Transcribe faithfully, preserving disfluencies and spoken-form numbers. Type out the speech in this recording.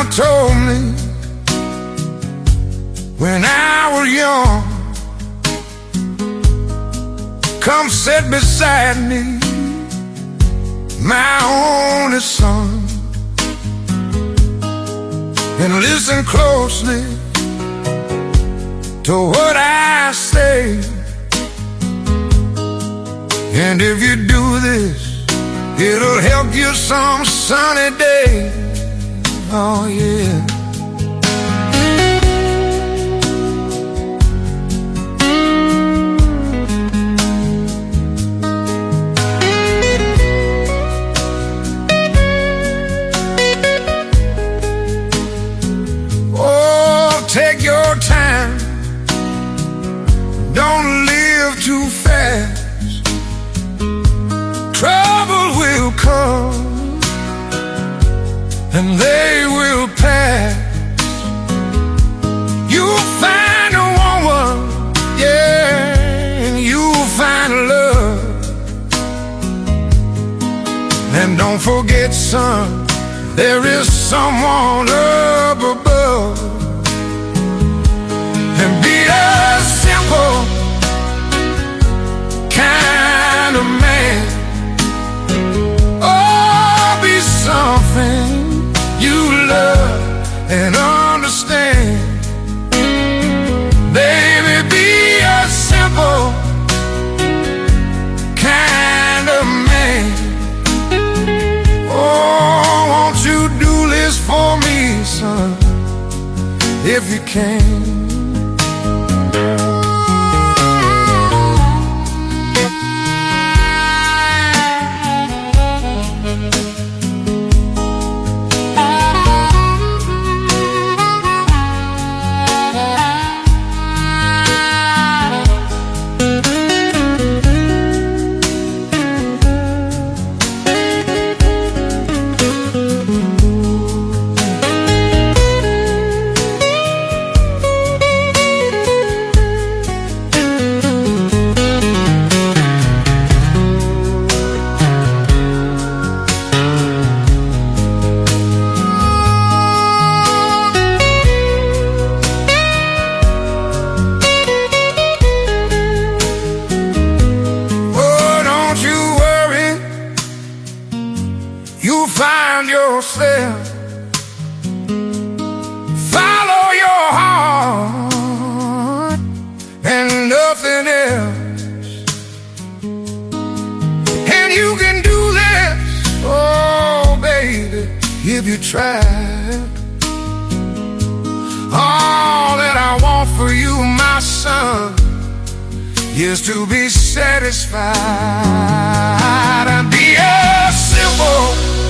told me when I was young, come sit beside me, my only son, and listen closely to what I say. And if you do this, it'll help you some sunny day. Oh yeah. Oh, take your time, don't live too fast. Trouble will come and they will pass. You'll find a woman, yeah, and you'll find love. And don't forget, son, there is someone up above. And be a simple kind of man. Something you love and understand. Baby, be a simple kind of man. Oh, won't you do this for me, son, if you can? You'll find yourself, follow your heart and nothing else. And you can do this, oh baby, if you try. All that I want for you, my son, is to be satisfied and be a simple